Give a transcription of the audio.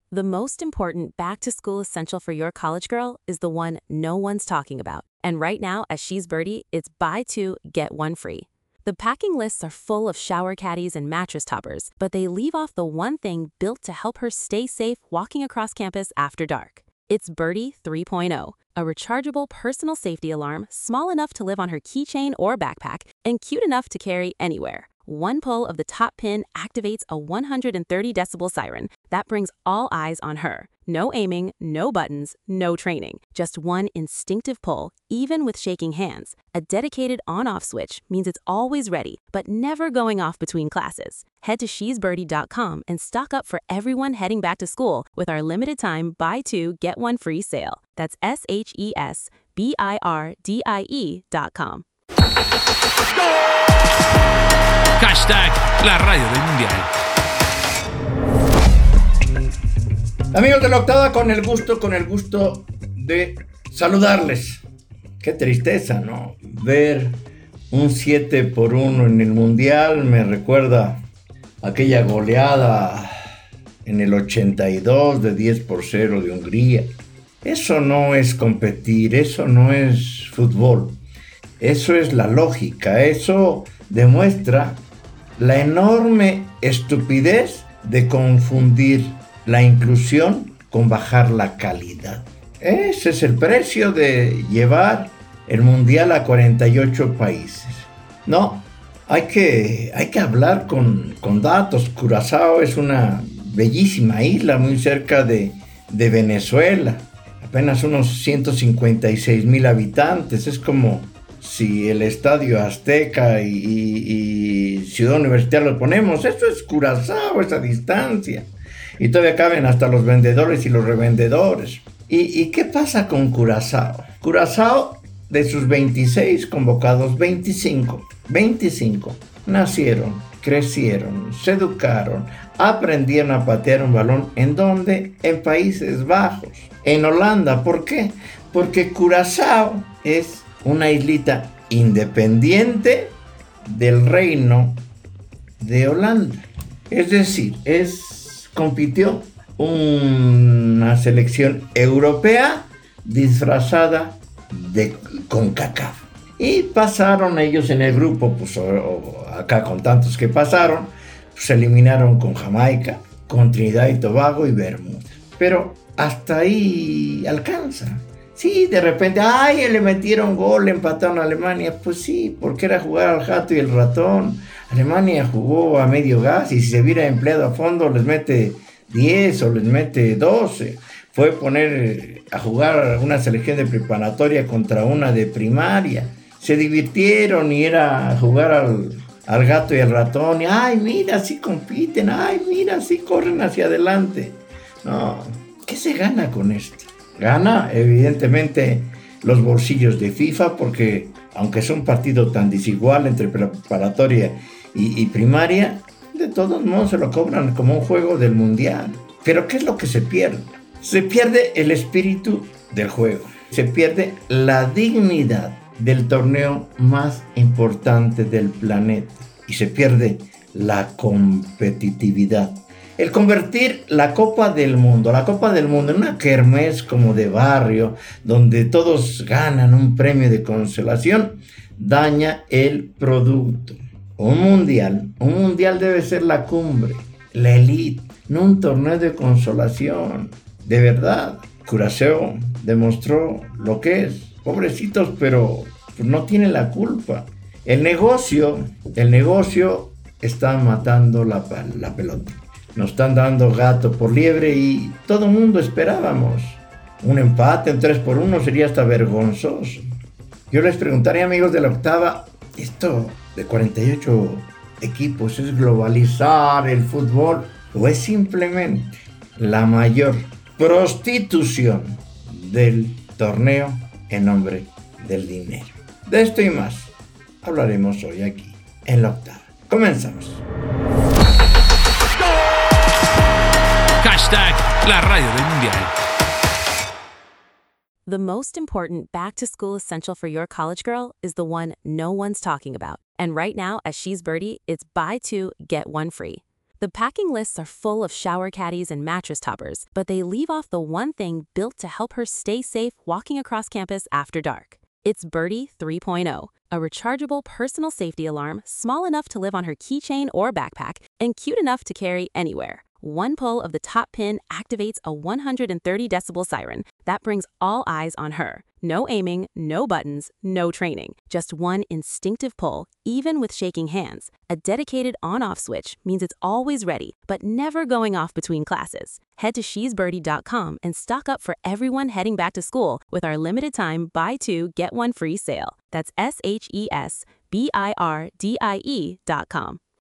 The most important back-to-school essential for your college girl is the one no one's talking about. And right now, at She's Birdie, it's buy two, get one free. The packing lists are full of shower caddies and mattress toppers, but they leave off the one thing built to help her stay safe walking across campus after dark. It's Birdie 3.0, a rechargeable personal safety alarm small enough to live on her keychain or backpack and cute enough to carry anywhere. One pull of the top pin activates a 130 decibel siren that brings all eyes on her. No aiming, no buttons, no training. Just one instinctive pull, even with shaking hands. A dedicated on-off switch means it's always ready, but never going off between classes. Head to shesbirdie.com and stock up for everyone heading back to school with our limited time buy two, get one free sale. That's SHESBIRDIE.com. Hashtag la radio del mundial. Amigos de la octava, con el gusto de saludarles. Qué tristeza, ¿no? Ver un 7-1 en el mundial me recuerda aquella goleada en el 82 de 10-0 de Hungría. Eso no es competir, eso no es fútbol. Eso es la lógica, eso demuestra la enorme estupidez de confundir la inclusión con bajar la calidad. Ese es el precio de llevar el mundial a 48 países. No, hay que hablar con datos. Curazao es una bellísima isla muy cerca de Venezuela. Apenas unos 156,000 habitantes. Es como si el Estadio Azteca y Ciudad Universitaria lo ponemos. Eso es Curazao, esa distancia. Y todavía caben hasta los vendedores y los revendedores. ¿Y qué pasa con Curazao? Curazao, de sus 26 convocados, 25 nacieron, crecieron, se educaron, aprendieron a patear un balón. ¿En dónde? En Países Bajos, en Holanda. ¿Por qué? Porque Curazao es una islita independiente del reino de Holanda. Es decir, compitió una selección europea disfrazada de CONCACAF. Y pasaron ellos en el grupo, pues acá con tantos que pasaron, se eliminaron con Jamaica, con Trinidad y Tobago y Bermuda. Pero hasta ahí alcanza. Sí, de repente, le metieron gol, empataron a Alemania. Pues sí, porque era jugar al gato y el ratón. Alemania jugó a medio gas y si se hubiera empleado a fondo les mete 10 o les mete 12. Fue poner a jugar una selección de preparatoria contra una de primaria. Se divirtieron y era jugar al gato y al ratón. Y, mira, así compiten. Mira, así corren hacia adelante. No, ¿qué se gana con esto? Gana, evidentemente, los bolsillos de FIFA, porque aunque es un partido tan desigual entre preparatoria y primaria, de todos modos se lo cobran como un juego del mundial. Pero ¿qué es lo que se pierde? Se pierde el espíritu del juego. Se pierde la dignidad del torneo más importante del planeta. Y se pierde la competitividad. El convertir la Copa del Mundo en una kermés como de barrio, donde todos ganan un premio de consolación, daña el producto. Un mundial debe ser la cumbre, la elite, no un torneo de consolación. De verdad, Curazao demostró lo que es. Pobrecitos, pero no tienen la culpa. El negocio está matando la pelota. Nos están dando gato por liebre y todo el mundo esperábamos. Un empate, un 3-1 sería hasta vergonzoso. Yo les preguntaría, amigos de la octava, ¿esto de 48 equipos es globalizar el fútbol o es simplemente la mayor prostitución del torneo en nombre del dinero? De esto y más hablaremos hoy aquí en la octava. Comenzamos. Hashtag la radio del mundial. The most important back-to-school essential for your college girl is the one no one's talking about. And right now, at She's Birdie, it's buy two, get one free. The packing lists are full of shower caddies and mattress toppers, but they leave off the one thing built to help her stay safe walking across campus after dark. It's Birdie 3.0, a rechargeable personal safety alarm small enough to live on her keychain or backpack and cute enough to carry anywhere. One pull of the top pin activates a 130 decibel siren that brings all eyes on her. No aiming, no buttons, no training. Just one instinctive pull, even with shaking hands. A dedicated on-off switch means it's always ready, but never going off between classes. Head to shesbirdie.com and stock up for everyone heading back to school with our limited time buy two, get one free sale. That's SHESBIRDIE.com.